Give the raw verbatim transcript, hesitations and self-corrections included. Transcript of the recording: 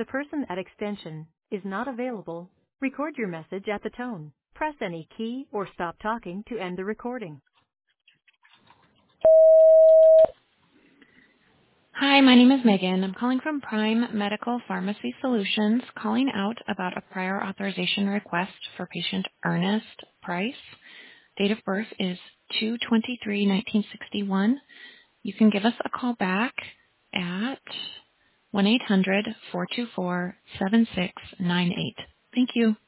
The person at extension is not available. Record your message at the tone. Press any key or stop talking to end the recording. Hi, my name is Megan. I'm calling from Prime Medical Pharmacy Solutions, calling out about a prior authorization request for patient Ernest Price. Date of birth is two twenty-three nineteen sixty-one. You can give us a call back at one eight hundred four two four seven six nine eight. Thank you.